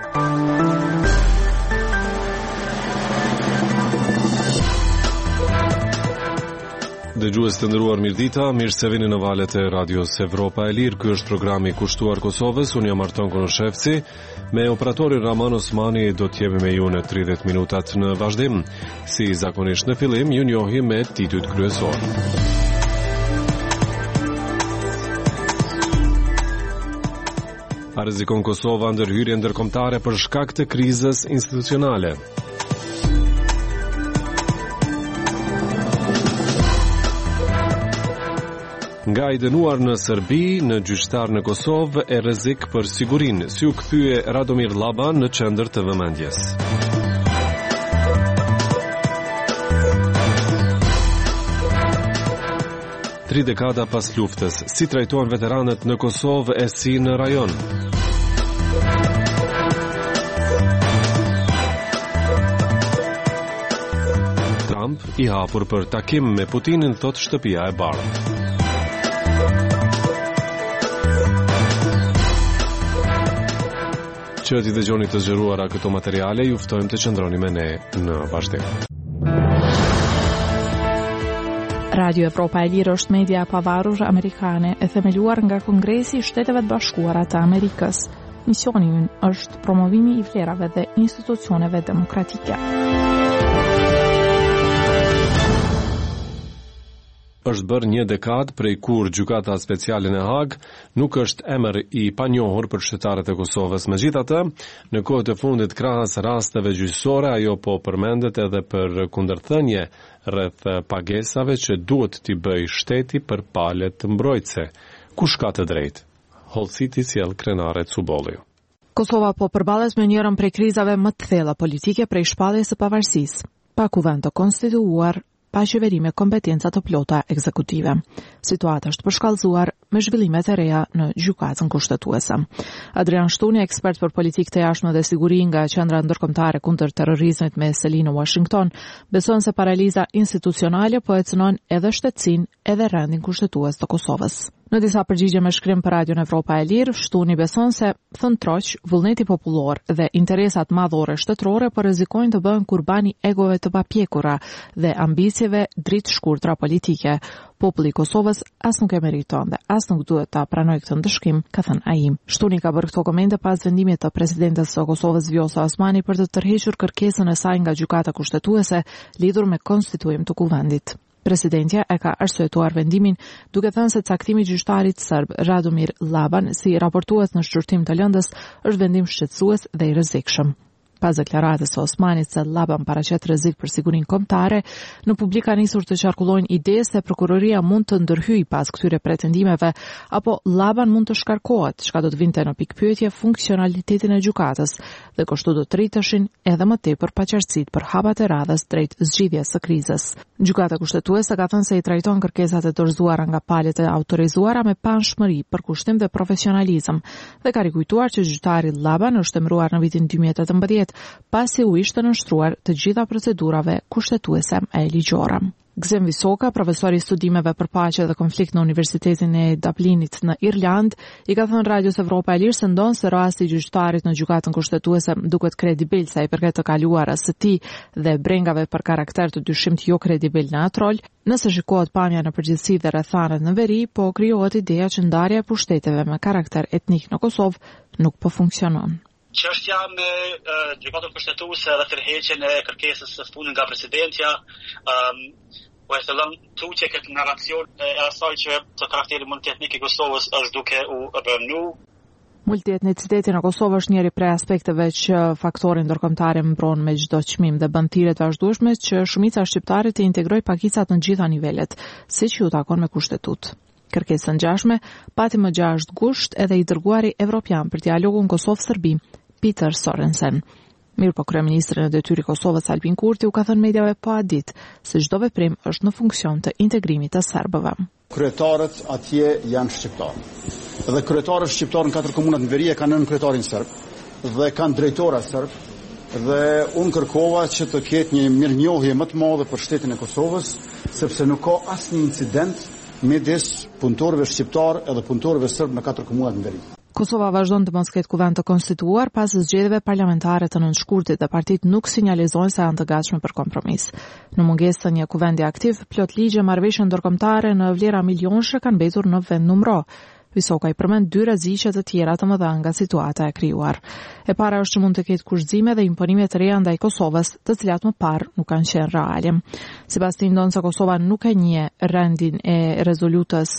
Dëgjues të nderuar, mirëdita, mirë se vini në valët e Radios Evropa e Lirë. Ky është programi kushtuar Kosovës. Unë jam Arton Konoshevci. Me operatori Raman Osmani do të jemi me ju në 30 minutat në vazhdim. Si zakonisht në fillim, ju njohim me titujt kryesor. A rrezikon Kosova ndërhyrje ndërkombëtare për shkak të krizës institucionale? Nga i dënuar në Serbi, në gjyqtar në Kosovë e rrezik për sigurinë, si u kthye Radomir Llaban në qendër të vëmendjes. Tri dekada pas luftës, si trajtohen veteranët në Kosovë e si në rajon? Trump i hapur për takim me Putinin, thot shtëpia e bardhë. Që t'i dëgjoni të zgjeruara këto materiale, ju ftojmë të qëndroni me ne në vazhdim. Radio Evropa e Lirë është media e pavarur amerikane e themeluar nga Kongresi i Shteteve të Bashkuara të Amerikës. Misioni ynë është promovimi i vlerave dhe institucioneve demokratike. Është bërë një dekadë prej kur gjykata speciale në Hag nuk është emër i panjohur për qytetarët e Kosovës. Megjithatë, në kohët e fundit krahas rasteve gjyqësore, ajo po përmendet edhe për kundërthënie rreth pagesave që duhet t'i bëj shteti për palët të mbrojtëse. Kush ka të drejtë? Hollësiti sjell krenare Cubolli. Kosova po përballet me njërin prej krizave më të thella politike prej shpalljes së pavarësisë. Pa kuvend të konstituuar, pa qeveri me kompetenca të plota ekzekutive. Situata është përshkallëzuar me zhvillimet e reja në gjykatën kushtetuese. Adrian Shtuni, ekspert për politikë të jashtme dhe siguri nga Qendra Ndërkombëtare kundër terrorizmit me selin në Washington, beson se paraliza institucionale po e cënon edhe shtetësinë edhe rendin kushtetues të Kosovës. Në disa përgjigje me shkrim për Radion Evropa e Lirë, Shtuni beson se thëntroq, vullneti popullor dhe interesat madhore shtetërore po rrezikojnë të bëhen kurbani egove të papjekura dhe ambicjeve dritë shkurtra politike. Populli i Kosovës as nuk e meriton dhe as nuk duhet ta pranojë këtë ndëshkim, ka thënë ai. Shtuni ka bërë këto komente pas vendimit të presidentes së Kosovës Vjosa Osmani për të tërhequr kërkesën e saj nga gjykata kushtetuese lidhur me konstituim të kuvendit. Presidentja e ka arsyetuar vendimin duke thënë se caktimi i gjyqtarit serb Radomir Llaban si raportues në shqyrtim të lëndës është vendim shqetësues dhe i rrezikshëm. Pas deklaratës së Osmanit se Llaban paraqet rrezik për sigurinë kombëtare, në publik ka nisur të qarkullojnë ide se prokuroria mund të ndërhyjë pas këtyre pretendimeve apo Llaban mund të shkarkohet, çka do të vinte në pikpyetje funksionalitetin e gjykatës dhe kështu do të rriteshin edhe më tepër paqartësitë për hapat e radhës drejt zgjidhjes së krizës. Gjykata kushtetuese ka thënë se i trajton kërkesat e dorëzuara nga palët e autorizuara me panshmëri, përkushtim dhe profesionalizëm dhe ka rikujtuar që gjyqtari Llaban është emëruar në vitin 2018 pasi u ishte nënshtruar të gjitha procedurave kushtetuese e ligjore. Gzem Visoka, profesor i studimeve për paqe dhe konflikt në Universitetin e Dublinit në Irland, i ka thënë Radios Evropa e Lirë se ndonë se rasti i gjyqtarit në gjykatën kushtetuese duket kredibil sa i përket të kaluarës së tij dhe brengave për karakter të dyshimt jo kredibil në atë rol. Nëse shikohet pamja në përgjithësi dhe rrethanet në veri, po krijohet ideja që ndarja e pushteteve me karakter etnik në Kosovë nuk po funksionon. Çështja me gjykatën kushtetuese dhe tërheqjen e kërkesës së fundit nga presidentja, po e thellon tutje këtë narracion e asaj që të karakteri multietnik i Kosovës është duke u rënë. Multietniciteti në Kosovë është njëri prej aspekteve që faktorin ndërkombëtar mbron me çdo çmim dhe bën thirrje të vazhdueshme që shumica shqiptare të integrojë pakicat në gjitha nivelet, siç ju takon me kushtetut. Kërkesën ngjashme pati më 6 gusht edhe i dërguari evropian për dialogun Kosovë-Serbi, Peter Sorensen. Mirë po kryeministri në detyrë i Kosovës Albin Kurti u ka thënë mediave pa ditë se çdo veprim është në funksion të integrimit të serbëve. Kryetarët atje janë shqiptarë. Dhe kryetarët shqiptarë në 4 komunat në veri e kanë nën kryetarin serb dhe kanë drejtora serb dhe unë kërkova që të ketë një mirënjohje më të madhe për shtetin e Kosovës, sepse nuk ka asnjë incident midis punëtorëve shqiptar edhe punëtorëve serb në 4 komunat në veri. Kosova vazhdon të mos ketë kuvend të konstituar pas zgjedhjeve parlamentare të nënshkurtit dhe partitë nuk sinjalizojnë se janë të gatshme për kompromis. Në mungesë të një kuvendi aktiv, plot ligje marrëveshje ndërkombëtare në vlera milionshë kanë mbetur në vend numro. Visoka i përmend 2 rreziqe të tjera të mëdha nga situata e krijuar. E para është që mund të ketë kushtzime dhe imponime të reja ndaj Kosovës, të cilat më parë nuk kanë qenë reale. Sipas tij ndonë se Kosova nuk e njeh rendin e rezolutës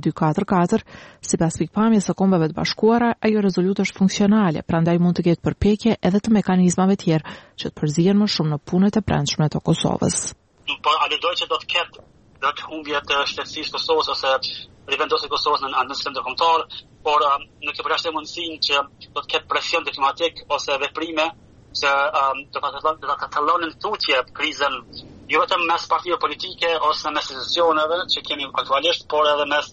1244, sipas pikpamjes së Kombeve të Bashkuara, ajo rezolutë është funksionale, prandaj mund të ketë përpjekje edhe të mekanizmave tjerë që të përzihen më shumë në punët e brendshme të Kosovës. Po aludoj që do të humbje të shtetësisë Kosovës ose rivendosi Kosovës në anësën ndërkombëtar, por nuk e përjashton mundësinë që do të ketë presion diplomatik ose veprime që do ta katalonin tutje krizën jo vetëm mes partive politike ose mes institucioneve që kemi aktualisht, por edhe mes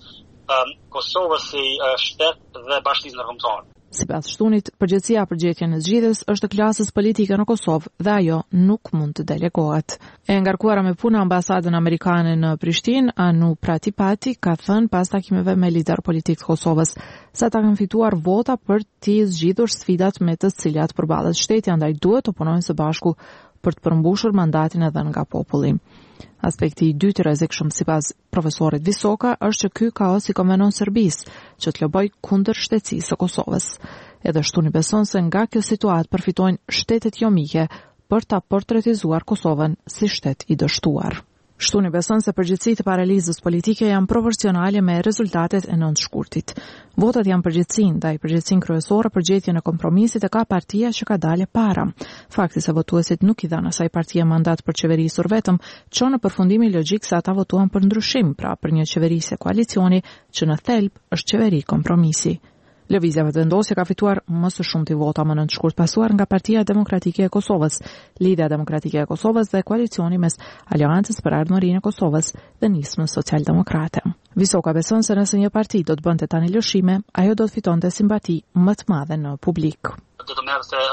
Kosovës si shtet dhe bashkisë ndërkombëtare. Sipas Shtunit, përgjegjësia për gjetjen e zgjidhjes është të klasës politike në Kosovë dhe ajo nuk mund të delegohet. E ngarkuara me punë ambasadën amerikane në Prishtinë, Anu Pratipati ka thënë pas takimeve me lider politik të Kosovës se ata kanë fituar vota për të zgjidhur sfidat me të cilat përballet shteti, andaj duhet të punojnë së bashku për të përmbushur mandatin edhe nga populli. Aspekti i dytë i rrezikshëm sipas profesorit Visoka është që ky kaos i konvenon Serbisë që të loboj kundër shtetësisë së Kosovës. Edhe Shtuni beson se nga kjo situatë përfitojnë shtetet jo mike për ta portretizuar Kosovën si shtet i dështuar. Shtuni beson se përgjegjësitë e paralizës politike janë proporcionale me rezultatet e nëntëshkurtit. Votat janë përgjegjësi ndaj përgjegjësinë kryesore për gjetjen e kompromisit e ka partia që ka dalë para. Fakti se votuesit nuk i dhanë asaj partie mandat për qeverisur vetëm, çon në përfundimin logjik se ata votuan për ndryshim, pra për një qeverisje koalicioni që në thelb është qeveri kompromisi. Lëvizja vetëvendosje ka fituar më së shumti vota më nëntëshkurt pasuar nga Partia Demokratike e Kosovës, Lidhja Demokratike e Kosovës dhe koalicioni mes Aleancës për Ardhmërinë e Kosovës dhe Nismën Socialdemokrate. Visoka beson se nëse një parti do të bënte tani lëshime, ajo do të fitonte simpati më të madhe në publik. Do të merrte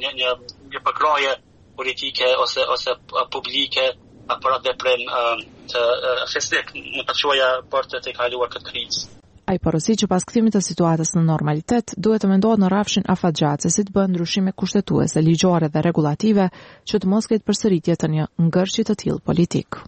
një përkraje politike ose publike për atë veprim të festik në pachoja për të kaluar këtë krizë. Ai porosi që pas kthimit të situatës në normalitet, duhet të mendohet në rrafshin afatgjatë si të bëhen ndryshime kushtetuese, ligjore dhe regulative që të mos ketë përsëritje të një ngërçi të tillë politik.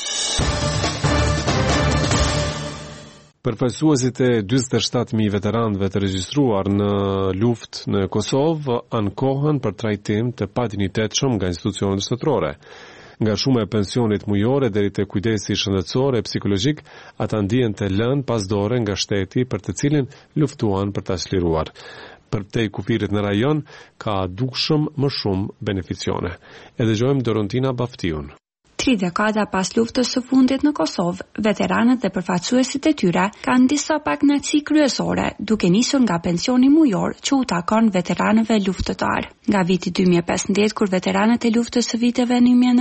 Përfaqësuesit e 47.000 veteranëve të regjistruar në luftë në Kosovë ankohen për trajtim të padinjitetshëm nga institucionet shtetërore. Nga shuma e pensionit mujore deri te kujdesi shëndetësor e psikologjik, ata ndihen të lënë pas dore nga shteti për të cilin luftuan për ta çliruar. Për te kufirit në rajon ka dukshëm më shumë beneficione. E dëgjojmë Dorontina Baftiun. 3 dekada pas luftës së fundit në Kosovë, veteranët dhe përfaqësuesit e tyre kanë disa pakënaqësi kryesore, duke nisur nga pensioni mujor që u takon veteranëve luftëtar. Nga viti 2015, kur veteranët e luftës së viteve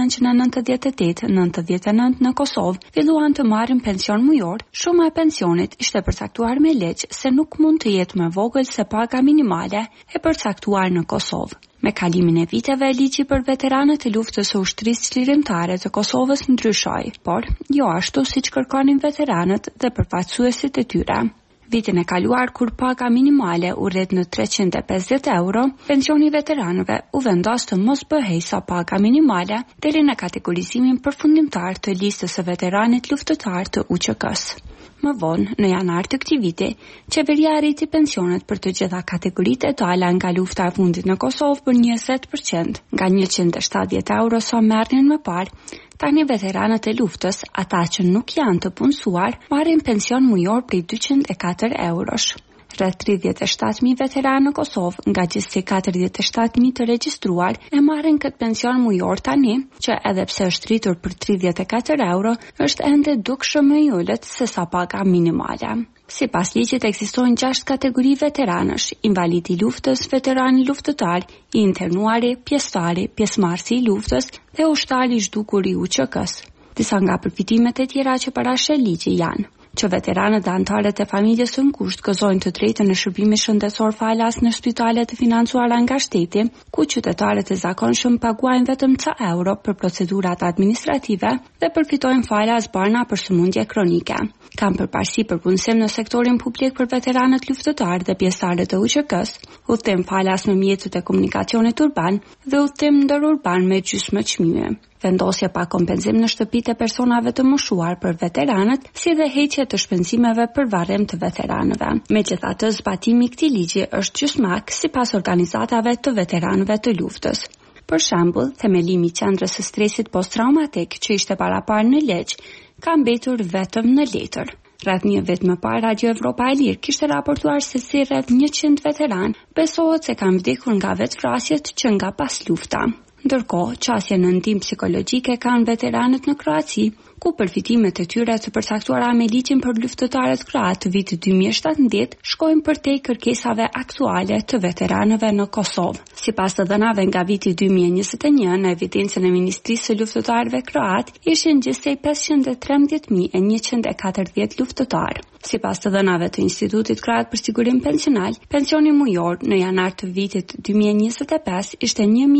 1998-99 në Kosovë filluan të marrin pension mujor, shuma e pensionit ishte përcaktuar me ligj se nuk mund të jetë më vogël se paga minimale e përcaktuar në Kosovë. Me kalimin e viteve, ligji për veteranët e luftës së ushtrisë çlirimtare të Kosovës ndryshoi, por jo ashtu siç kërkonin veteranët dhe përfaqësuesit e tyre. Vitin e kaluar, kur paga minimale u rrit në 350 euro, pensioni veteranëve u vendos të mos bëhej sa paga minimale deri në kategorizimin përfundimtar të listës së veteranit luftëtar të UÇK-s. Më vonë, në janar të këtij viti, qeveria arriti pensionet për të gjitha kategoritë etale nga lufta e fundit në Kosovë për 20%, nga 170 euro sa merrnin më parë. Tani veteranët e luftës, ata që nuk janë të punësuar, marrin pension mujor prej 204 eurosh. Rreth 37.000 veteranë në Kosovë, nga gjithsesi 47.000 të regjistruar, e marrin këtë pension mujor tani, që edhe pse është rritur për 34 euro, është ende dukshëm më i ulët se sa paga minimale. Sipas ligjit ekzistojnë 6 kategori veteranësh: invalidi i luftës, veterani luftëtar, i internuari, pjesëtari, pjesëmarrësi i luftës dhe ushtari i zhdukur i UÇK-s. Disa nga përfitimet e tjera që parashë ligji janë: që veteranët dhe anëtarët e familjes së ngushtë gëzojnë të drejtën e shërbimit shëndetësor falas në spitale të financuara nga shteti, ku qytetarët e zakonshëm paguajnë vetëm ca euro për procedurat administrative dhe përfitojnë falas barna për sëmundje kronike. Kam përparësi për punësim në sektorin publik për veteranët luftëtar dhe pjesëtarët e UÇK-s, udhtim falas në mjetet e komunikacionit urban dhe udhtim ndërurban me gjysmë çmime. Vendosje pa kompenzim në shtëpitë e personave të moshuar për veteranët, si dhe heqje të shpenzimeve për varrim të veteranëve. Megjithatë, zbatimi i këtij ligji është gjysmak sipas organizatave të veteranëve të luftës. Për shembull, themelimi i qendrës së stresit posttraumatik që ishte paraparë në ligj, ka mbetur vetëm në letër. Rreth një vit më parë, Radio Evropa e Lirë kishte raportuar se si rreth 100 veteran besohet se kanë vdekur nga vetvrasjet që nga pas lufta. Ndërkohë, qasje në ndihmë psikologjike kanë veteranët në Kroaci, ku përfitimet e tyre të përcaktuara me ligjin për luftëtarët kroat të vitit 2017 shkojnë përtej kërkesave aktuale të veteranëve në Kosovë. Sipas të dhënave nga viti 2021 në evidencën e Ministrisë së Luftëtarëve Kroat, ishin gjithsej 513.140 luftëtarë. Sipas të dhënave të Institutit Kroat për Sigurim Pensional, pensioni mujor në janar të vitit 2025 ishte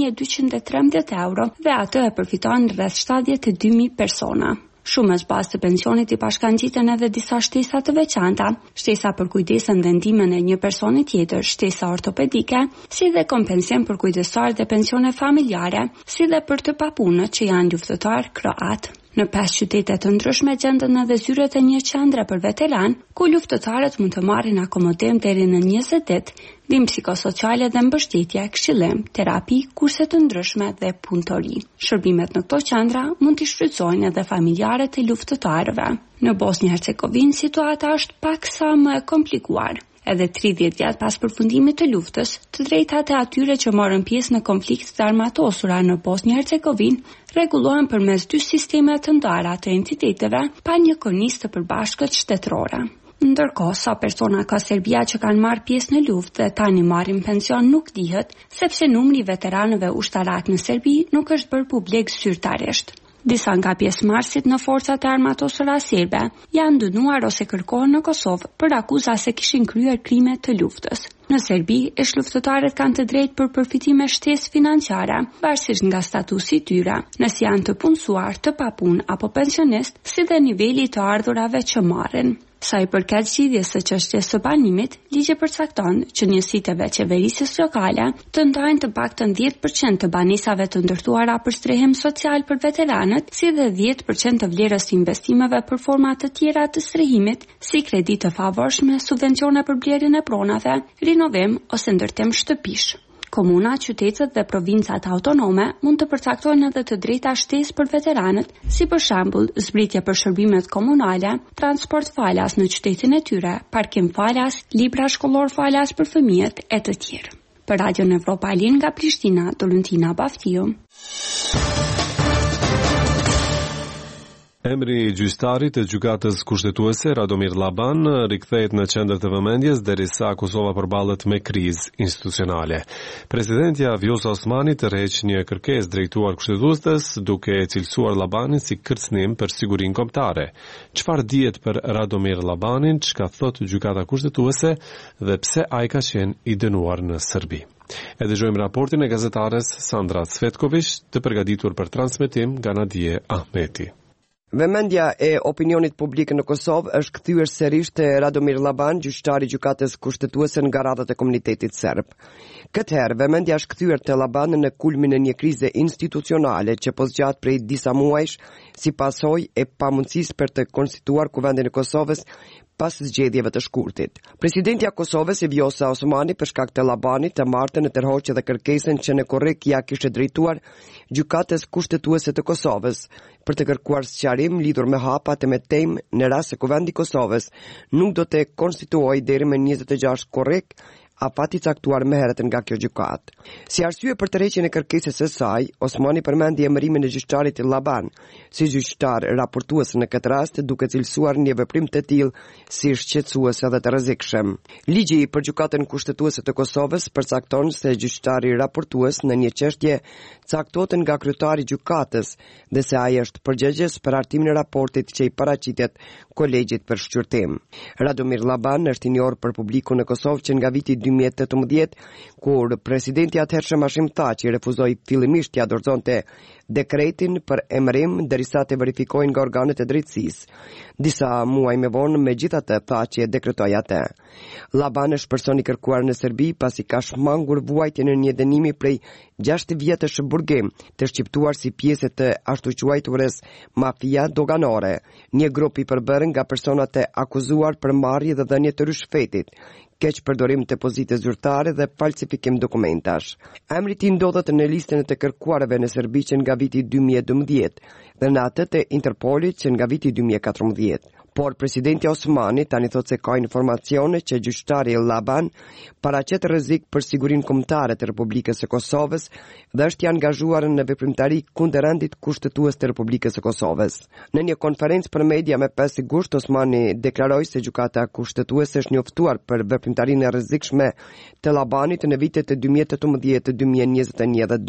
1.213 euro dhe atë e përfiton rreth 72.000 persona. Shumës bazë të pensionit i bashkangjiten edhe disa shtesa të veçanta, shtesa për kujdesën dhe ndihmën e një personi tjetër, shtesa ortopedike, si dhe kompensim për kujdestar dhe pensione familjare, si dhe për të papunët që janë luftëtar kroat. Në 5 qytete të ndryshme gjenden edhe zyret e një qendre për veteran, ku luftëtarët mund të marrin akomodim deri në 20 ditë, ndihmë psikosociale dhe mbështetje, këshillim, terapi, kurse të ndryshme dhe punëtori. Shërbimet në këto qendra mund t'i shfrytëzojnë edhe familjarët e luftëtarëve. Në Bosnjë-Hercegovinë situata është paksa më e komplikuar. Edhe 30 vjet pas përfundimit të luftës, të drejtat e atyre që morën pjesë në konflikte të armatosura në Bosnjë-Hercegovinë rregullohen përmes 2 sisteme të ndara të entiteteve pa një kornizë të përbashkët shtetërore. Ndërkohë, sa persona ka Serbia që kanë marrë pjesë në luftë dhe tani marrin pension nuk dihet, sepse numri i veteranëve ushtarak në Serbi nuk është bërë publik zyrtarisht. Disa nga pjesëmarrësit në forcat e armatosura serbe janë dënuar ose kërkohen në Kosovë për akuza se kishin kryer krime të luftës. Në Serbi, ish-luftëtarët kanë të drejtë për përfitime shtesë financiare, varësisht nga statusi i tyre, nëse janë të punësuar, të papunë apo pensionist, si dhe niveli të ardhurave që marrin. Sa i përket zgjidhjes së çështjes së banimit, ligji përcakton që njësitë e qeverisjes lokale të ndajnë të paktën 10% të banesave të ndërtuara për strehim social për veteranët, si dhe 10% të vlerës së investimeve për forma të tjera të strehimit, si kredi të favorshme, subvencione për blerjen e pronave, rinovim ose ndërtim shtëpish. Komuna, qytetet dhe provincat autonome mund të përcaktojnë edhe të drejta shtesë për veteranët, si për shembull zbritje për shërbimet komunale, transport falas në qytetin e tyre, parkim falas, libra shkollor falas për fëmijët e të tjerë. Për Radio Evropa e Lirë nga Prishtina, Dolentina Baftiu. Emri i gjyqtarit të gjykatës kushtetuese Radomir Llaban rikthehet në qendër të vëmendjes derisa Kosova përballet me krizë institucionale. Presidentja Vjosa Osmani tërheq një kërkesë drejtuar kushtetuesës duke cilësuar Llabanin si kërcënim për sigurinë kombëtare. Çfarë dihet për Radomir Llabanin, çka thot gjykata kushtetuese dhe pse ai ka qenë i dënuar në Serbi? E dëgjojmë raportin e gazetares Sandra Cvetković, të përgatitur për transmetim nga Nadije Ahmeti. Vëmendja e opinionit publik në Kosovë është kthyer sërish te Radomir Llaban, gjyqtari i gjykatës kushtetuese nga radhat e komunitetit serb. Këtë herë vëmendja është kthyer te Llaban në kulmin e një krize institucionale që po zgjat prej disa muajsh si pasojë e pamundësisë për të konstituar Kuvendin e Kosovës pas zgjedhjeve të shkurtit. Presidentja e Kosovës Vjosa Osmani për shkak të Llabanit të martën e tërhoqi dhe kërkesën që në korrekt ja kishte drejtuar gjykatës kushtetuese të Kosovës për të kërkuar sqarim lidhur me hapat e me temë në rast se Kuvendi i Kosovës nuk do të konstituojë deri më 26 korrekt afati caktuar më herët nga kjo gjykatë. Si arsye për tërheqjen e kërkesës së saj, Osmani përmendi emërimin e gjyqtarit Llaban si gjyqtar raportues në këtë rast, duke cilësuar një veprim të tillë si shqetësues edhe të rrezikshëm. Ligji për gjykatën kushtetuese të Kosovës përcakton se gjyqtari raportues në një çështje caktohet nga kryetari i gjykatës dhe se ai është përgjegjës për hartimin e raportit që i paraqitet kolegjit për shqyrtim. Radomir Llaban është i njohur për publikun në Kosovë që nga viti 2018, kur presidenti atëhershëm Hashim Thaçi refuzoi fillimisht t'i dorëzonte dekretin për emërim derisa të verifikojnë nga organet e drejtësisë. Disa muaj më vonë, megjithatë, Thaçi e dekretoi atë. Llaban është person i kërkuar në Serbi pasi ka shmangur vuajtjen në një dënimi prej 6 vjetësh burgim të shqiptuar si pjesë të ashtu quajturës mafia doganore, një grup i përbërë nga personat e akuzuar për marrje dhe dhënie të rishfetit, keq përdorim të pozitës zyrtare dhe falsifikim dokumentash. Emri i tij ndodhet në listën e të kërkuarve në Serbi që nga viti 2012 dhe në atë të Interpolit që nga viti 2014. Por presidenti Osmani tani thot se ka informacione që gjyqtari Llaban paraqet rrezik për sigurinë kombëtare të Republikës së Kosovës dhe është i angazhuar në veprimtari kundër rendit kushtetues të Republikës së Kosovës. Në një konferencë për media me 5 gusht, Osmani deklaroi se gjykata kushtetuese është njoftuar për veprimtarinë e rrezikshme të Llabanit në vitet e 2018, 2021 dhe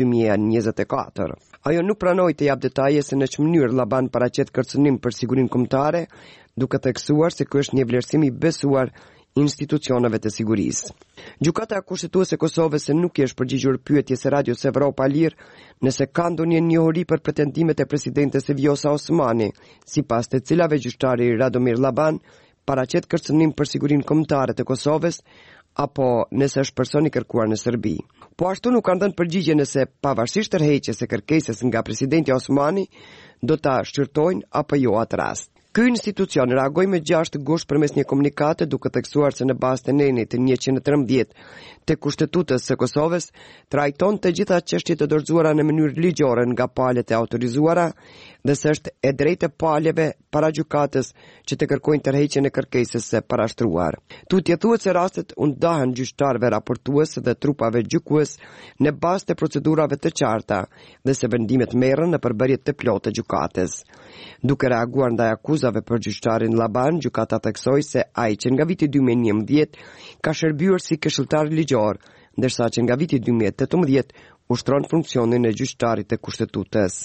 2024. Ajo nuk pranoi të jap detaje se në ç'mënyrë Llaban paraqet kërcënim për sigurinë kombëtare, duke theksuar se ky është një vlerësim i besuar institucioneve të sigurisë. Gjykata kushtetuese e Kosovës nuk i është përgjigjur pyetjes së Radios Evropa Lir nëse ka ndonjë njohuri për pretendimet e presidentes Vjosa Osmani, sipas të cilave gjyqtari Radomir Llaban paraqet kërcënim për sigurinë kombëtare të Kosovës apo nëse është person i kërkuar në Serbi. Po ashtu nuk kanë dhënë përgjigje nëse pavarësisht tërheqjes së kërkesës nga presidenti Osmani do ta shqyrtojnë apo jo atë rast. Ky institucion reagoi me 6 gusht përmes një komunikate duke theksuar se në bazë të nenit 113 të Kushtetutës së Kosovës trajton të gjitha çështjet e dorëzuara në mënyrë ligjore nga palët e autorizuara dhe se është e drejtë e palëve para gjykatës që të kërkojnë tërheqjen e kërkesës së parashtruar. Tutje thuhet se rastet u ndahen gjyqtarëve raportues dhe trupave gjykues në bazë të procedurave të qarta dhe se vendimet merren në përbërje të plotë të gjykatës. Duke reaguar ndaj akuzave për gjyqtarin Llaban, gjykata theksoi se ai që nga viti 2011 ka shërbyer si këshilltar ligjor, ndërsa që nga viti 2018 ushtron funksionin e gjyqtarit të Kushtetutës.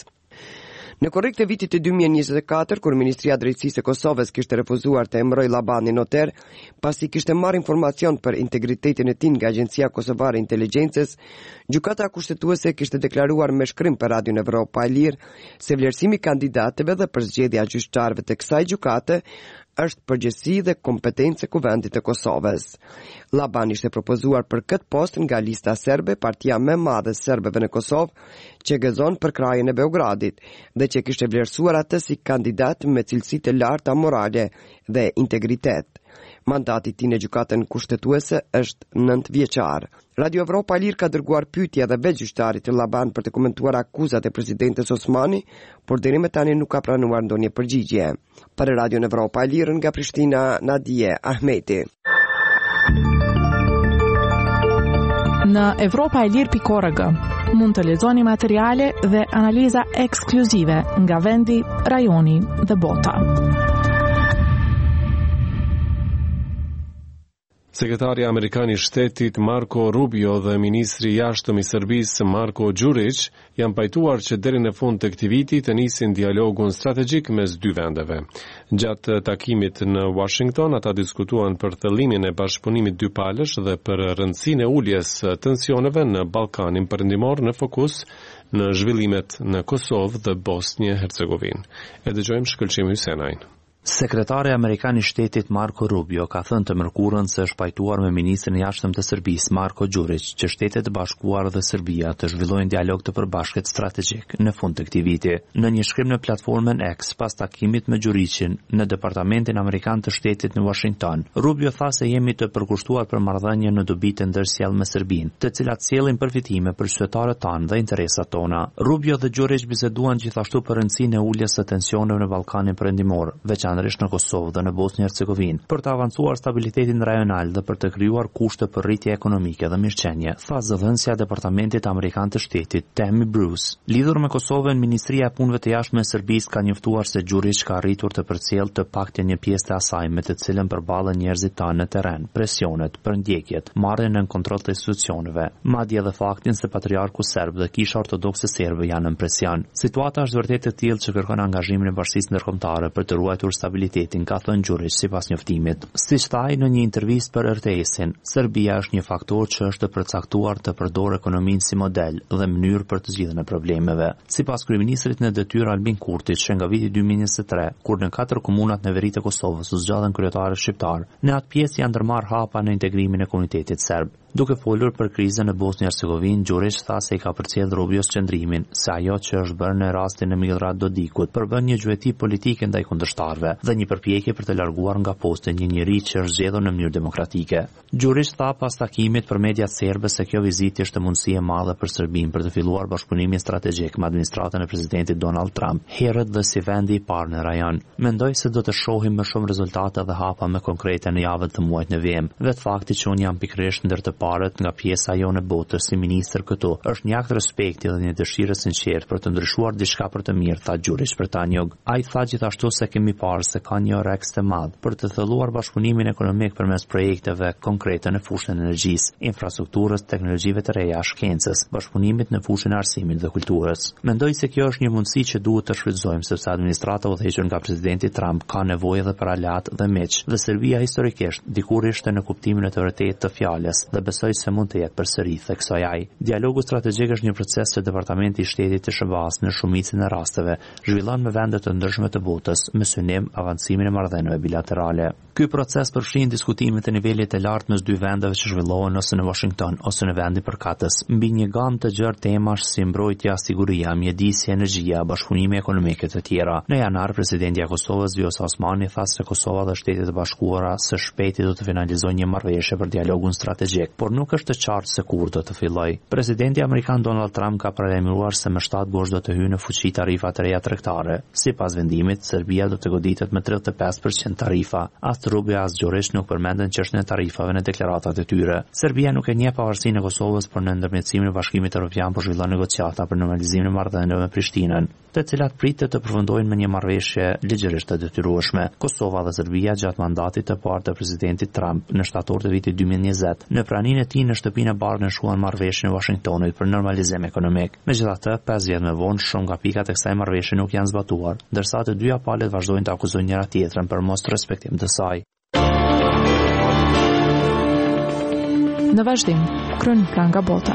Në korrik të vitit të 2024, kur Ministria e Drejtësisë e Kosovës kishte refuzuar të emëroj Llabanin noter, pasi kishte marrë informacion për integritetin e tij nga Agjencia Kosovare e Inteligjencës, gjykata kushtetuese kishte deklaruar me shkrim për Radion Evropa e Lirë se vlerësimi i kandidatëve dhe përzgjedhja e gjyqtarëve të kësaj gjykate është përgjegjësi dhe kompetencë e Kuvendit të Kosovës. Llaban ishte propozuar për këtë post nga lista serbe, partia më e madhe serbeve në Kosovë, që gëzon për krajën e Beogradit dhe që kishte vlerësuar atë si kandidat me cilësi të larta morale dhe integritet. Mandati i tij në gjykatën kushtetuese është 9 vjeçar. Radio Evropa Lir ka dërguar pyetje edhe vetë gjyqtarit Llaban për të komentuar akuzat e presidentes Osmani, por deri më tani nuk ka pranuar ndonjë përgjigje. Për Radio Evropa Lir nga Prishtina, Nadije Ahmeti. Në evropaelir.org mund të lexoni materiale dhe analiza ekskluzive nga vendi, rajoni dhe bota. Sekretari Amerikan i Shtetit Marco Rubio dhe ministri i jashtëm i Serbisë Marko Đurić janë pajtuar që deri në fund të këtij viti të nisin dialogun strategjik mes dy vendeve. Gjatë takimit në Washington, ata diskutuan për thellimin e bashkëpunimit dypalësh dhe për rëndësinë e uljes tensioneve në Ballkanin Perëndimor në fokus në zhvillimet në Kosovë dhe Bosnjë-Hercegovinë. E dëgjojmë shkëlqim Hysenajn. Sekretari Amerikan i Shtetit Marco Rubio ka thënë të mërkurën se është pajtuar me ministrin e jashtëm të Serbisë Marko Đurić që Shtetet e Bashkuara dhe Serbia të zhvillojnë dialog të përbashkët strategjik në fund të këtij viti. Në një shkrim në platformën X pas takimit me Đurićin në Departamentin Amerikan të Shtetit në Washington, Rubio tha se jemi të përkushtuar për marrëdhënie në dobi të ndërsjellë me Serbinë, të cilat sjellin përfitime për qytetarët tanë dhe interesat tona. Rubio dhe Đurić biseduan gjithashtu për rëndësinë e uljes së tensioneve në Ballkanin Perëndimor, veçanërisht veçanërisht në Kosovë dhe në Bosnjë Hercegovinë, për të avancuar stabilitetin rajonal dhe për të krijuar kushte për rritje ekonomike dhe mirëqenie, tha zëdhënësja e Departamentit Amerikan të Shtetit Tammy Bruce. Lidhur me Kosovën, Ministria e Punëve të Jashtme e Serbisë ka njoftuar se Gjuriç ka arritur të përcjellë të paktën një pjesë të asaj me të cilën përballen njerëzit tanë në terren, presionet, përndjekjet, marrjen në kontroll të institucioneve, madje edhe faktin se patriarku serb dhe kisha ortodokse serbe janë në presion. Situata është vërtet e tillë që kërkon angazhimin e bashkisë ndërkombëtare për të ruajtur stabilitetin, ka thënë Gjuriç sipas njoftimit. Siç tha ai në një intervistë për RTS-in, Serbia është një faktor që është përcaktuar të përdorë ekonominë si model dhe mënyrë për të zgjidhjen e problemeve. Sipas kryeministrit në detyrë Albin Kurti, që nga viti 2023, kur në 4 komunat në veri të Kosovës u zgjodhen kryetarë shqiptar, në atë pjesë janë ndërmarrë hapa në integrimin e komunitetit serb. Duke folur për krizën në Bosnjë Hercegovinë, Gjuriç tha se i ka përcjellë Rubios qëndrimin se ajo që është bërë në rastin e Milorad Dodikut përbën një gjueti politike ndaj kundërshtarëve dhe një përpjekje për të larguar nga poste një njerëz që është zgjedhur në mënyrë demokratike. Gjuriç tha pas takimit për mediat serbe se kjo vizitë është mundësi e madhe për Serbinë për të filluar bashkëpunimin strategjik me administratën e presidentit Donald Trump, herët dhe si vendi i parë në rajon. Mendoj se do të shohim më shumë rezultate dhe hapa më konkrete në javët të muajit nënvem. Vetë fakti që unë jam pikërisht ndër të parët nga pjesa jonë e botës si ministër këtu është një akt respekti dhe një dëshirë sinqertë për të ndryshuar diçka për të mirë, tha Gjuriç për Tanjog. Ai tha gjithashtu se kemi parë se ka një reks të madh për të thelluar bashkëpunimin ekonomik përmes projekteve konkrete në fushën e energjisë, infrastrukturës, teknologjive të reja, shkencës, bashkëpunimit në fushën e arsimit dhe kulturës. Mendoj se kjo është një mundësi që duhet të shfrytëzojmë sepse administrata udhëhequr nga presidenti Trump ka nevojë edhe për aleat dhe miq, dhe Serbia historikisht dikur ishte në kuptimin e të vërtetë të fjalës dhe besoj se mund të jetë përsëri, theksoi ai. Dialogu strategjik është një proces që Departamenti i Shtetit të SBA-s në shumicën e rasteve zhvillon me vende të ndryshme të botës me synim avancimin e marrëdhënieve bilaterale. Ky proces përfshin diskutimet e nivelit të lartë mes dy vendeve që zhvillohen ose në Washington ose në vendin përkatës mbi një gamë të gjerë temash si mbrojtja, siguria, mjedisi, energjia, bashkëpunimi ekonomik e të tjera. Në janar, presidenti i Kosovës Vjosa Osmani tha se Kosova dhe Shtetet e Bashkuara së shpejti do të finalizojnë një marrëveshje për dialogun strategjik, por nuk është të qartë se kur do të fillojë. Presidenti amerikan Donald Trump ka paralajmëruar se më 7 bosh do të hyjnë në fuqi tarifa të reja tregtare. Sipas vendimit, Serbia do të goditet me 35% tarifa. Rubio as Gjuriç nuk përmendën çështjen e tarifave në deklaratat e tyre. Serbia nuk e njeh pavarësinë e Kosovës, por në ndërmjetësimin e Bashkimit Evropian po zhvillon negociata për normalizimin e marrëdhënieve me Prishtinën, të cilat pritet të përfundojnë me një marrëveshje ligjërisht të detyrueshme. Kosova dhe Serbia gjatë mandatit të parë të presidentit Trump në shtator të vitit 2020, në praninë e tij në shtëpinë e Bardh nshuan marrëveshjen e Washingtonit për normalizim ekonomik. Megjithatë, 5 vjet më vonë shumë nga pikat e kësaj marrëveshje nuk janë zbatuar, ndërsa të dyja palët vazhdojnë të akuzojnë njëra tjetrën për mos respektim të saj. Në vazhdim, kronika nga bota.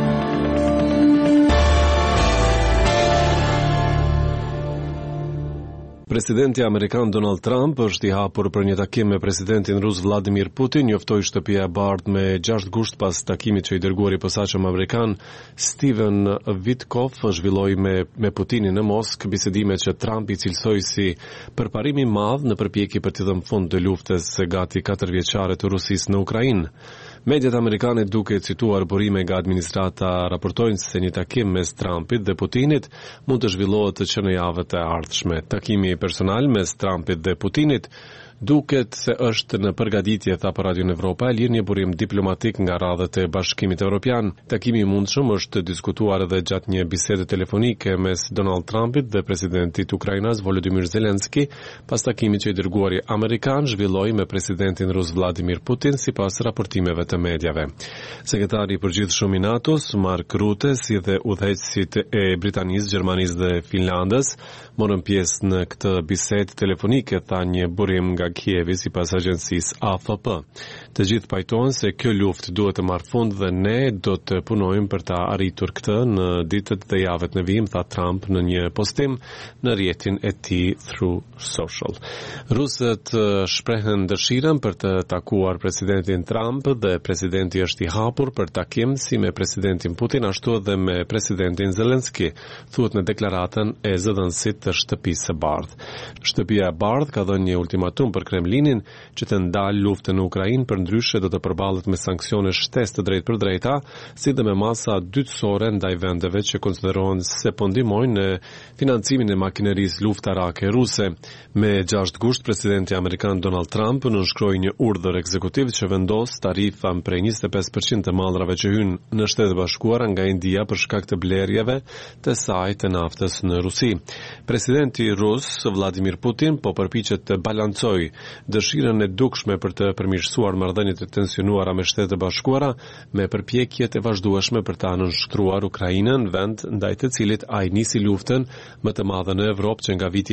Presidenti amerikan Donald Trump është i hapur për një takim me presidentin rus Vladimir Putin, njoftoi shtëpia e Bardh me 6 gusht pas takimit që i dërguari posaçëm amerikan Steven Witkoff zhvilloi me Putinin në Moskë, bisedime që Trump i cilësoi si përparim i madh në përpjekje për të dhënë fund të luftës së gati 4 vjeçare të Rusisë në Ukrainë. Mediat amerikane duke cituar burime nga administrata raportojnë se një takim mes Trumpit dhe Putinit mund të zhvillohet që në javët e ardhshme. Takimi personal mes Trumpit dhe Putinit duket se është në përgatitje, tha për Radio Evropa, e lirë një burim diplomatik nga radhët e Bashkimit Evropian. Takimi i mundshëm është diskutuar edhe gjatë një bisede telefonike mes Donald Trumpit dhe presidentit Ukrainas Volodymyr Zelensky, pas takimit që i dërguari amerikan zhvilloi me presidentin rus Vladimir Putin sipas raportimeve të mediave. Sekretari i përgjithshëm i NATO-s Mark Rutte, si dhe udhëheqësit e Britanisë, Gjermanisë dhe Finlandës morën pjesë në këtë bisedë telefonike, tha një burim nga Kievi sipas agjencisë AFP. Të gjithë pajtohen se kjo luftë duhet të marrë fund dhe ne do të punojmë për ta arritur këtë në ditët dhe javët në vijim, tha Trump në një postim në rrjetin e tij Truth Social. Rusët shprehen dëshirën për të takuar presidentin Trump dhe presidenti është i hapur për takim si me presidentin Putin ashtu edhe me presidentin Zelensky, thuhet në deklaratën e zëdhënësit të shtëpisë së Bardh. Shtëpia e Bardh ka dhënë një ultimatum për për Kremlinin që të ndalë luftën në Ukrainë, përndryshe do të përballet me sanksione shtesë të drejtë për drejta, si dhe me masa dytësore ndaj vendeve që konsiderohen se po ndihmojnë në financimin e makinerisë luftarake ruse. Me 6 gusht, presidenti amerikan Donald Trump nënshkroi një urdhër ekzekutiv që vendos tarifa prej 25% të mallrave që hyjnë në Shtetet e Bashkuara nga India për shkak të blerjeve të saj të naftës në Rusi. Presidenti rus Vladimir Putin po përpiqet të balancojë dëshirën e dukshme për të përmirësuar marrëdhëniet e tensionuara me Shtetet e Bashkuara me përpjekjet e vazhdueshme për ta nënshtruar Ukrainën, vend ndaj të cilit ai nisi luftën më të madhe në Evropë që nga viti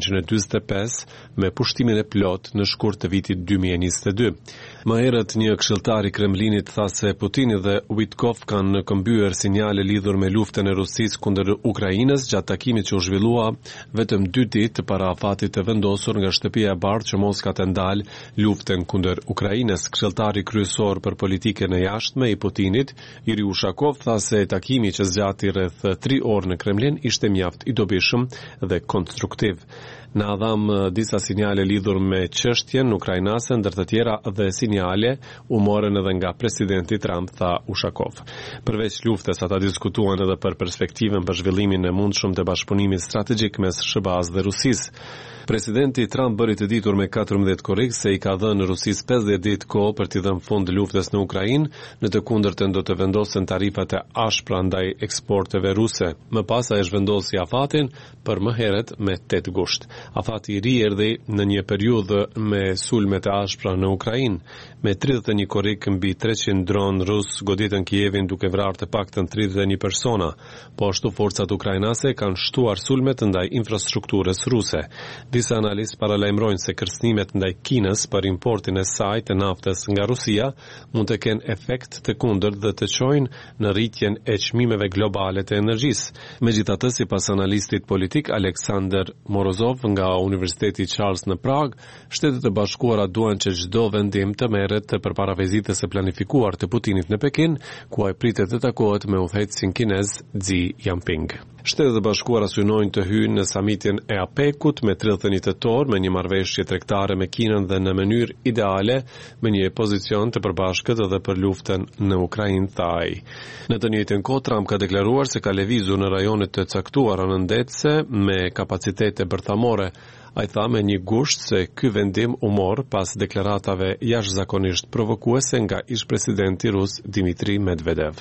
1945 me pushtimin e plot në shkurt të vitit 2022. Më herët një këshilltar i Kremlinit tha se Putini dhe Witkoff kanë këmbyer sinjale lidhur me luftën e Rusisë kundër Ukrainës gjatë takimit që u zhvillua vetëm 2 ditë para afatit të vendosur nga Shtëpia e Bardhë që Moska të ndalë luftën kundër Ukrainës. Këshilltari kryesor për politikën e jashtme i Putinit, Yuri Ushakov, tha se takimi që zgjati rreth 3 orë në Kremlin ishte mjaft i dobishëm dhe konstruktiv. Na dham disa sinjale lidhur me çështjen ukrainase, ndër të tjera dhe sinjale u morën edhe nga presidenti Trump, tha Ushakov. Përveç luftës, ata diskutuan edhe për perspektivën për zhvillimin e mundshëm të bashkëpunimit strategjik mes SBA-s dhe Rusisë. Presidenti Trump bëri të ditur me 14 korrik se i ka dhënë Rusisë 50 ditë kohë për t'i dhënë fund luftës në Ukrainë, në të kundërtën do të vendosen tarifat e ashpra ndaj eksporteve ruse. Më pas ai zhvendosi afatin për më herët me 8 gusht. Afati i ri erdhi në një periudhë me sulme të ashpra në Ukrainë, me 31 korrik mbi 300 dronë rus goditën Kijevin duke vrarë të paktën 31 persona. Po ashtu forcat ukrainase kanë shtuar sulmet ndaj infrastrukturës ruse. Disa analistë paralajmërojnë se kërcënimet ndaj Kinës për importin e saj të naftës nga Rusia mund të kenë efekt të kundërt dhe të çojnë në rritjen e çmimeve globale të energjisë. Megjithatë, sipas analistit politik Aleksandr Morozov nga Universiteti Charles në Prag, Shtetet e Bashkuara duan që çdo vendim të merret përpara vizitës së planifikuar të Putinit në Pekin, ku ai pritet të takohet me udhëheqësin kinez Xi Jinping. Shtetet e Bashkuara synojnë të hyjnë në samitin e APEC-ut me 31 tetor me një marrëveshje tregtare me Kinën dhe në mënyrë ideale me një pozicion të përbashkët edhe për luftën në Ukrainë, tha ai. Në të njëjtën kohë, Trump ka deklaruar se ka lëvizur në rajonet të caktuara nëndetëse me kapacitete bërthamore. Ai tha me një gusht se ky vendim u mor pas deklaratave jashtëzakonisht provokuese nga ish-presidenti rus Dmitri Medvedev.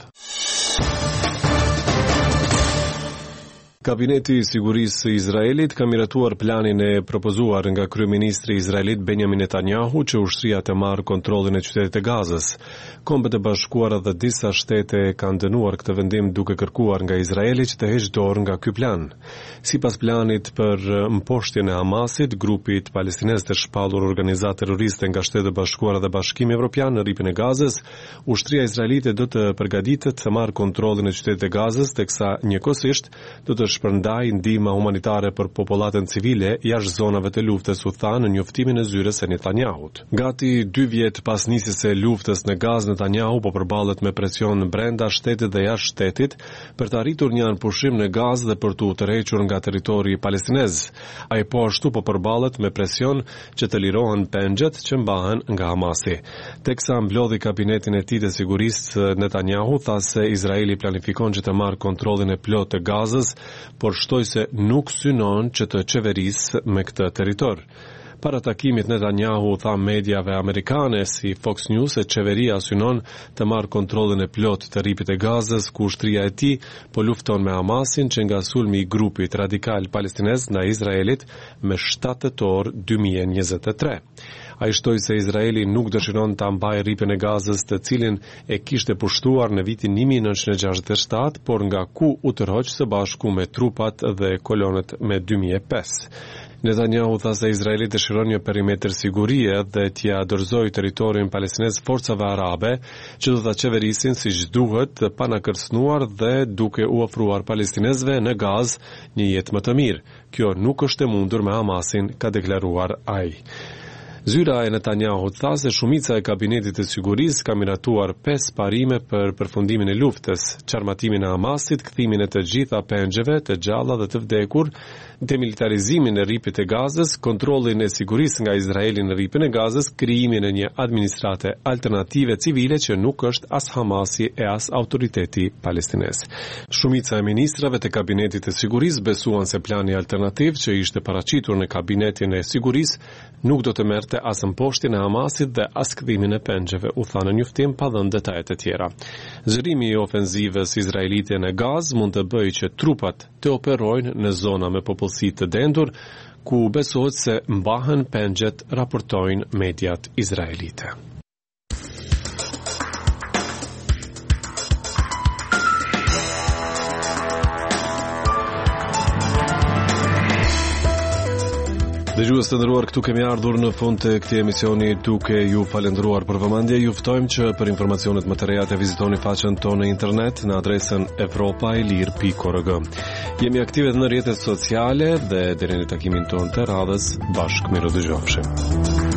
Kabineti i Sigurisë i Izraelit ka miratuar planin e propozuar nga kryeministri izraelit Benjamin Netanyahu që ushtria të marrë kontrollin e qytetit të Gazës. Kombet e Bashkuara dhe disa shtete kanë dënuar këtë vendim duke kërkuar nga Izraeli që të heqë dorë nga ky plan. Sipas planit për mposhtjen e Hamasit, grupit palestinez të shpallur organizatë terroriste nga Shtetet e Bashkuara dhe Bashkimi Evropian në rripin e Gazës, ushtria izraelite do të përgatitet të marrë kontrollin e qytetit të Gazës, teksa njëkohësisht do të shpërndaj ndihmë humanitare për popullatën civile jashtë zonave të luftës, u tha në njoftimin e zyrës së Netanyahut. Gati 2 vjet pas nisjes së luftës në Gazë, Netanyahu po përballet me presion brenda shtetit dhe jashtë shtetit për të arritur një anëpushim në Gazë dhe për të tërhequr nga territori palestinez. Ai po ashtu po përballet me presion që të lirohen pengjet që mbahen nga Hamasi. Teksa mblodhi kabinetin e tij të sigurisë, Netanyahu tha se Izraeli planifikon që të marrë kontrollin e plotë të Gazës, por shtoi se nuk synon që të qeverisë me këtë territor. Para takimit, Netanyahu tha mediave amerikane si Fox News se qeveria synon të marrë kontrollin e plot të rripit e Gazës, ku ushtria e tij po lufton me Hamasin që nga sulmi i grupit radikal palestinez ndaj Izraelit me 7 tetor 2023. Ai shtoi se Izraeli nuk dëshiron ta mbajë rripin e Gazës, të cilin e kishte pushtuar në vitin 1967, por nga ku u tërhoq së bashku me trupat dhe kolonët me 2005. Netanyahu tha se Izraeli dëshiron një perimetër sigurie dhe t'ia dorëzojë territorin palestinez forcave arabe që do ta qeverisin siç duhet, pa na kërcënuar dhe duke u ofruar palestinezëve në Gazë një jetë më të mirë. Kjo nuk është e mundur me Hamasin, ka deklaruar ai. Zyra e Netanyahut tha se shumica e kabinetit të sigurisë ka miratuar 5 parime për përfundimin e luftës, çarmatimin e Hamasit, kthimin e të gjitha pengjeve, të gjalla dhe të vdekur, demilitarizimin e rripit e Gazës, kontrollin e sigurisë nga Izraeli në rripin e Gazës, krijimin e një administrate alternative civile që nuk është as Hamasi e as autoriteti palestines. Shumica e ministrave të kabinetit të sigurisë besuan se plani alternativ që ishte paraqitur në kabinetin e sigurisë nuk do të merrte as mposhtin e Hamasit dhe as kthimin e pengjeve, u tha në njoftim pa dhënë detajet e tjera. Zërimi i ofenzivës izraelite në Gazë mund të bëjë që trupat të operojnë në zona me popullsi të dendur, ku besohet se mbahen pengjet, raportojnë mediat izraelite. Dëgjues të nderuar, këtu kemi ardhur në fund të këtij emisioni duke ju falendëruar për vëmendje. Ju ftojmë që për informacionet më të reja të vizitoni faqen tonë në internet në adresën evropaelir.org. Jemi aktive në rrjetet sociale dhe deri në takimin tonë të radhës bashkë miru dëgjofshim.